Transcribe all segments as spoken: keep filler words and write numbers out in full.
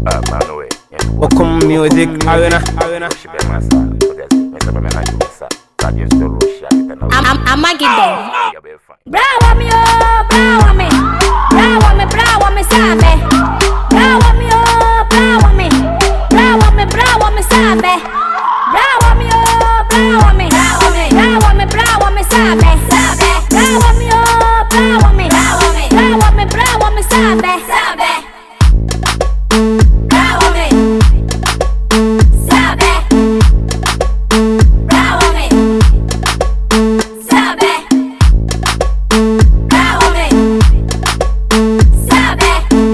Ah, man, no way. Okum music, arena, arena. I'm a give them. Bravo me, oh, bravo me, bravo me, bravo me, sabe. Bravo me, oh, bravo me, bravo me, bravo me, sabe. Bravo me, oh, bravo me, bravo me, bravo me, bravo me, sabe. Bravo me, oh, bravo me, bravo me, bravo me, bravo me, sabe. Bravo me, sabe. Bravo me, sabe. Bravo me, sabe.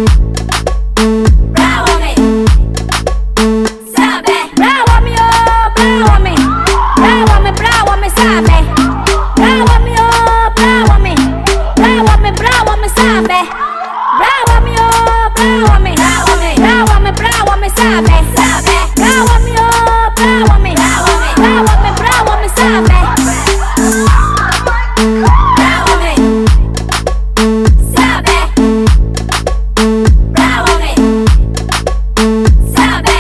Bravo me, sabe. Bravo me, oh, bravo me, bravo me, bravo me, sabe. Bravo me, oh, bravo me, bravo me, bravo me, sabe. Bravo me, oh, bravo me, bravo me, bravo me, bravo me, sabe. Bravo me, oh, bravo me, bravo me, bravo me, bravo me, sabe. Bravo me, sabe. Bravo me, sabe.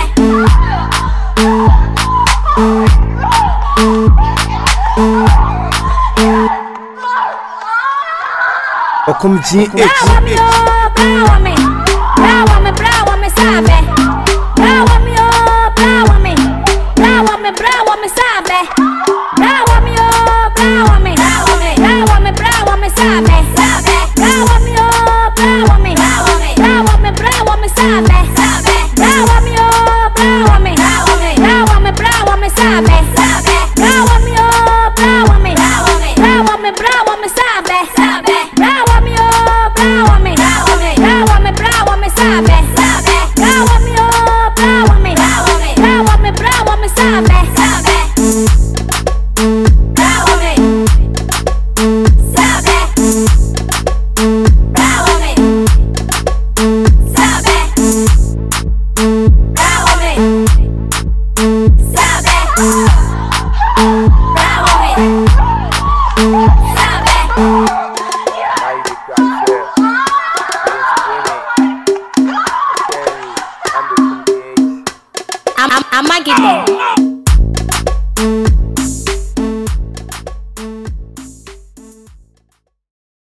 Okum G H. Bravo me, oh, bravo me, bravo me, bravo me, sabe. Bravo me, oh, bravo me, bravo me, bravo me, sabe. Bravo me, oh, bravo me, bravo me, bravo me, bravo me, sabe. Bravo me, oh, bravo me, bravo me, bravo me, bravo me, sabe. Bravo me, oh, bravo me, bravo me, bravo me, bravo me, sabe. Bravo me, oh, bravo me, bravo me, bravo me, bravo me, sabe. Bravo me, oh, bravo me, bravo me, bravo me, bravo me, sabe. Bravo me, oh, bravo me, bravo me, bravo me, bravo me, sabe. Bravo me, sabe. Bravo me, sabe. Bravo me, sabe. Bravo me, sabe. I'm, I'm, I'm a give them.